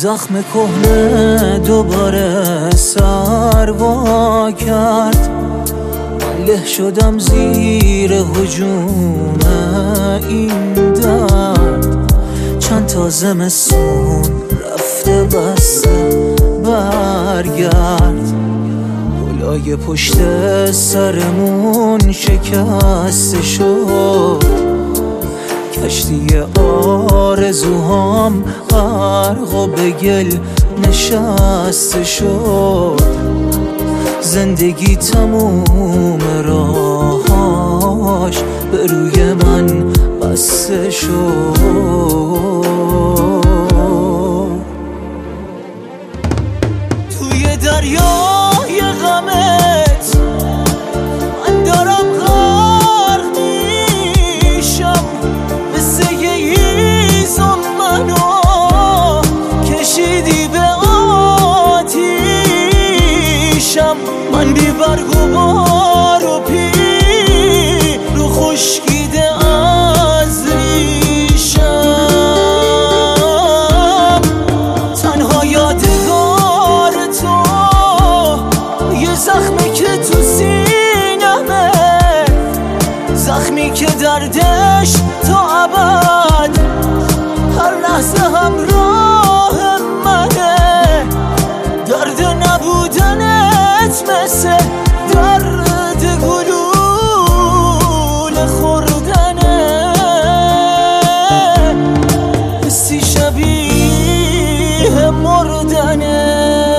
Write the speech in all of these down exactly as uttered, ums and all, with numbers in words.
زخم کهنه دوباره سر وا کرد. من له شدم زیر هجوم این درد. چند تا زمستون رفته بسته برگرد. پلای پشت سرمون شکسته شد. کشتی آرزوهام غرق و به گل نشسته شد. زندگی تموم راهاش به روی من بسته شد. توی دریای غمت من دارم غرق میشم. مثل یه هیزم منو کشیدی به آتیشم. من بی برگ و بار و پی رو خشکیده از ریشم. تنها یادگار تو یه زخمی که تو سینمه، زخمی که دردش تا ابد هر لحظه همراه منه. درد نبودنت مثل درد گلوله خوردنه. حسی شبیه مردنه.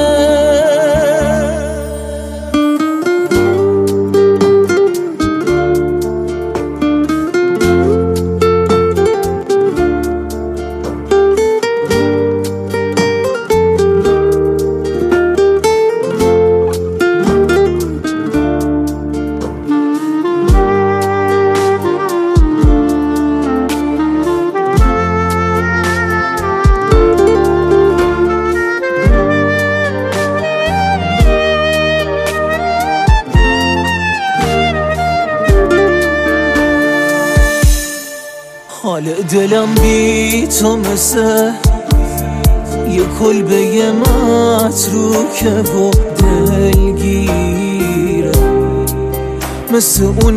حال دلم بی تو مثل یه کلبه متروکه و دلگیره. مثل اون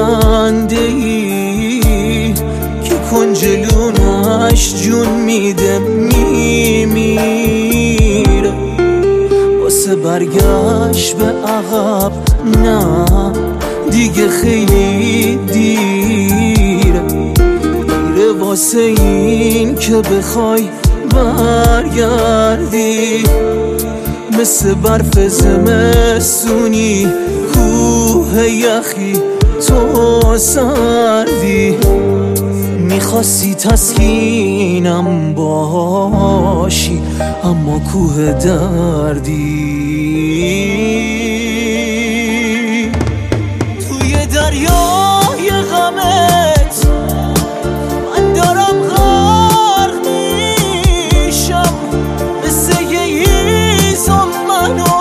پرنده‌ای که کنجلونش جون میده میمیره. واسه برگشت به عقب نه دیگه خیلی دیره. واسه این که بخوای برگردی. مثل برف زمستونی کوه یخی تو سردی. میخواستی تسکینم باشی اما کوه دردی. توی دریای غمت من دارم غرق میشم. مثل یه هیزم منو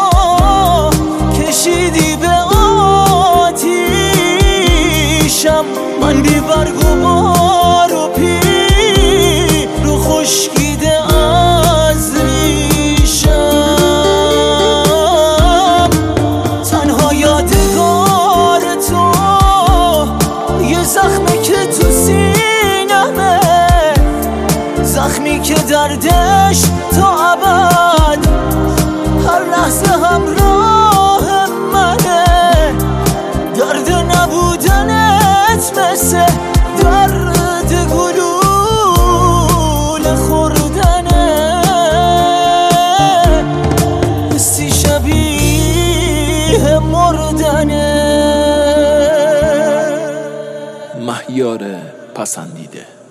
کشیدی به آتیشم. من بی برگ و بار و پی رو خشکیده از ریشم. تنها یادگار تو یه زخمی که تو سینمه، زخمی که دردش تا ابد هر لحظه همراه منه. درد نبودنت مثل درد گلوله خوردنه. حسی شبیه مردنه. مهیار پسندیده.